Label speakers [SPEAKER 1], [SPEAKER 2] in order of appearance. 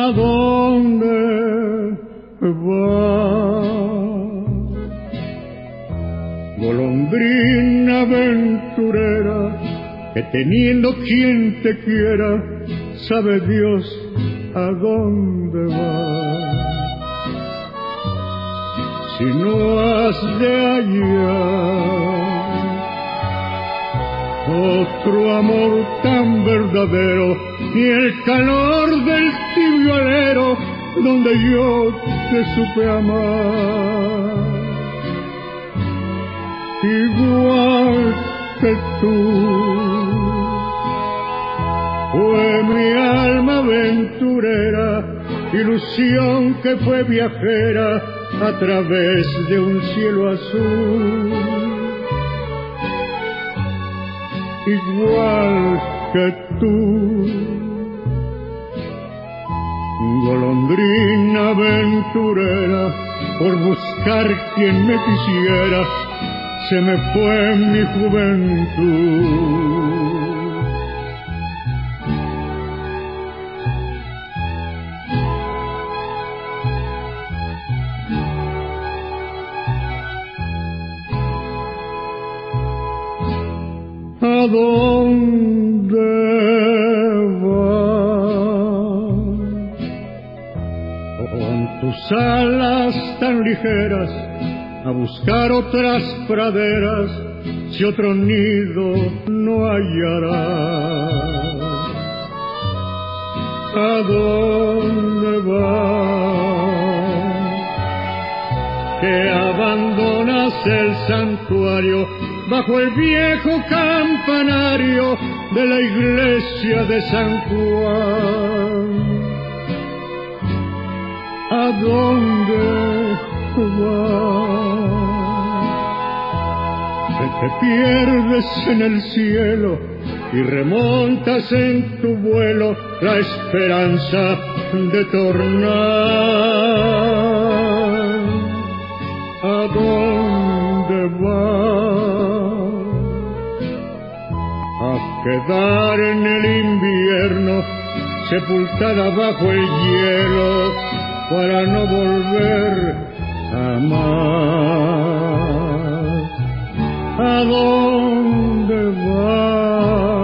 [SPEAKER 1] ¿A dónde vas? Golondrina aventurera, que teniendo quien te quiera, sabe Dios a dónde vas. Si no has de hallar otro amor tan verdadero, ni el calor del tibio alero donde yo te supe amar. Igual que tú, fue mi alma aventurera, ilusión que fue viajera a través de un cielo azul. Igual que tú, golondrina aventurera, por buscar quien me quisiera, se me fue mi juventud. ¿A dónde vas? Con tus alas tan ligeras a buscar otras praderas, si otro nido no hallarás. ¿A dónde vas? Que abandonas el santuario bajo el viejo campanario de la iglesia de San Juan. ¿A dónde vas? Que te pierdes en el cielo y remontas en tu vuelo la esperanza de tornar. ¿A dónde vas? A quedar en el invierno sepultada bajo el hielo para no volver jamás. ¿A dónde vas?